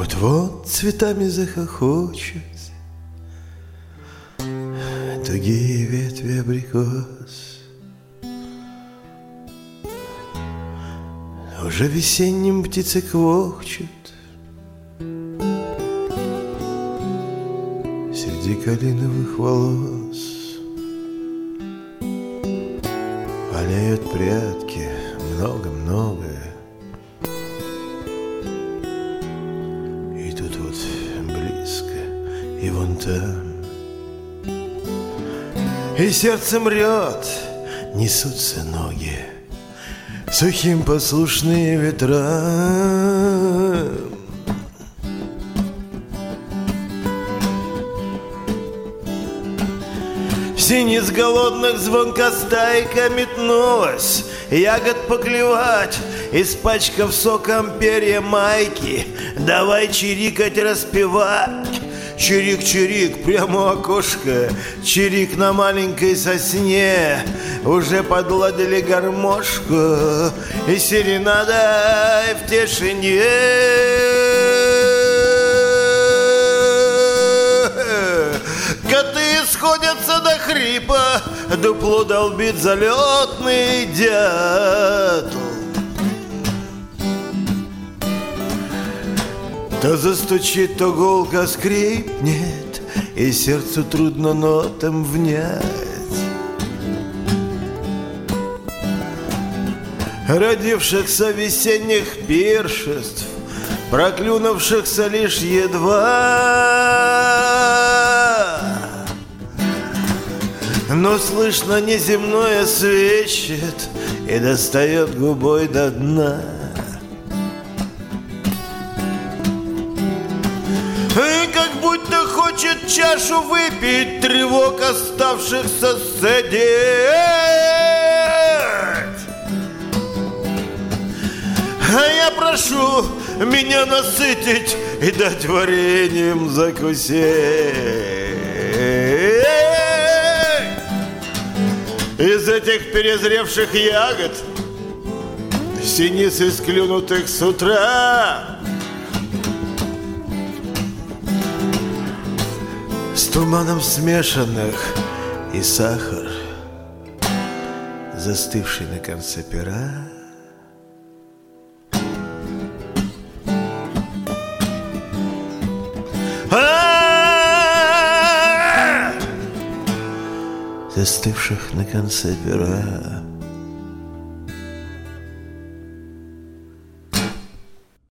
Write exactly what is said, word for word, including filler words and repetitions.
Вот-вот цветами захохочет тугие ветви абрикос. Уже весенним птицы квохчут среди калиновых волос. Валяют прятки много-много. И тут вот близко, и вон там. И сердце мрет, несутся ноги сухим послушные ветра. Синиц голодных звонко стайка метнулась ягод поклевать, испачкав соком перья майки. Давай чирикать, распевать. Чирик-чирик, прямо окошко, чирик на маленькой сосне. Уже подладили гармошку и серенада в тишине. Коты сходятся до хрипа, дупло долбит залетный дятел. То застучит, то гулко скрипнет, и сердцу трудно нотам внять. Родившихся весенних пиршеств, проклюнувшихся лишь едва, но слышно неземное свечет и достает губой до дна. И как будто хочет чашу выпить тревог оставшихся сидеть. А я прошу меня насытить и дать вареньем закусить. Из этих перезревших ягод, синиц исклюнутых с утра, с туманом смешанных и сахар, застывший на конце пера. Застывших на конце пера.